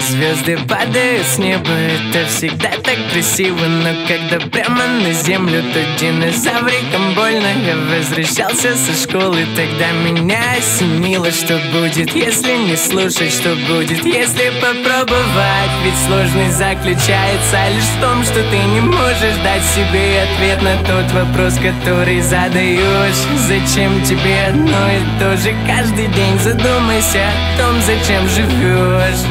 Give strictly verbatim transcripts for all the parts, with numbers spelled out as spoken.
звезды падают с неба, это всегда так красиво. Но когда прямо на землю, то динозаврикам больно. Я возвращался со школы, тогда меня осенило, что будет, если не слушать, что будет, если попробовать. Ведь сложность заключается лишь в том, что ты не можешь дать себе ответ на тот вопрос, который задаешь. Зачем тебе одно и то же каждый день? Задумайся о том, зачем живешь.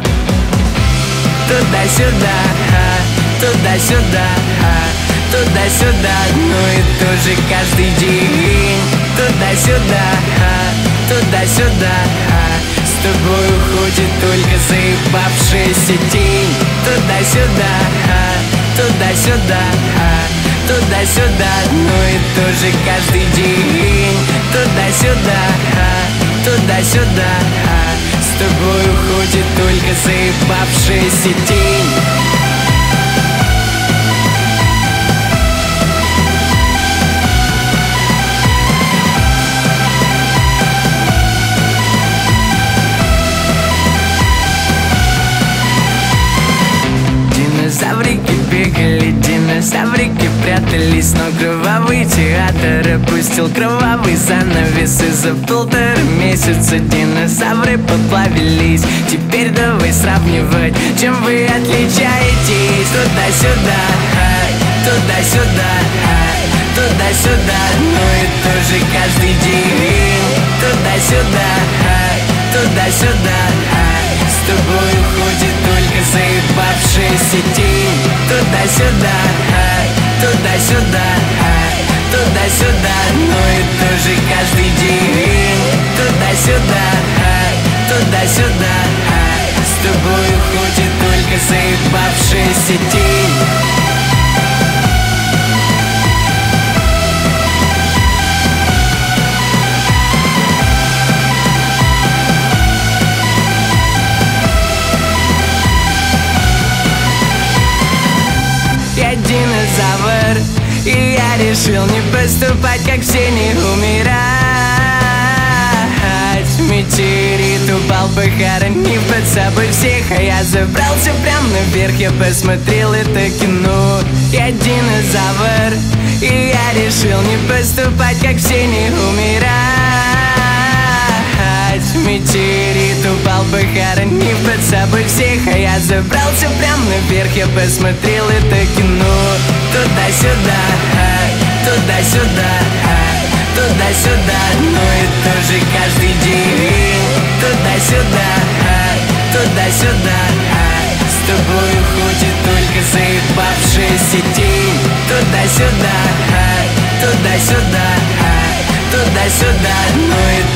Туда-сюда, туда-сюда, туда-сюда, одно и то же каждый день. Туда-сюда, туда-сюда, с тобой уходит только заебавшаяся тень. Туда-сюда, туда-сюда, туда-сюда, одно и то же каждый день. Туда-сюда, туда-сюда, с тобой уходит только заебавшаяся тень. Динозаврики бегали, динозаврики прятались, но кровавый театр опустил кровавый занавес. И за полтора месяца динозавры поплавились. Теперь давай сравнивать, чем вы отличаетесь. Туда-сюда, туда-сюда, туда-сюда, одно и то же каждый день. Туда-сюда, туда-сюда, с тобой уходит только заебавшаяся тень. Туда-сюда, туда-сюда, туда-сюда, одно и то же каждый день. Туда-сюда, туда-сюда, с тобой уходит только заебавшаяся тень. Я динозавр, и я решил не поступать, как все, не умирать. Метеорит упал, похоронив под собой всех, а я забрался прямо наверх, я посмотрел это кино. Я динозавр, и я решил не поступать, как все, не умирать. Метеорит упал, похоронив под собой всех, а я забрался прямо наверх, я посмотрел это кино. Туда-сюда, туда-сюда, туда-сюда, одно и то же каждый день. Туда-сюда, туда-сюда, с тобой уходит только заебавшаяся тень. Туда-сюда, туда-сюда, туда-сюда, одно и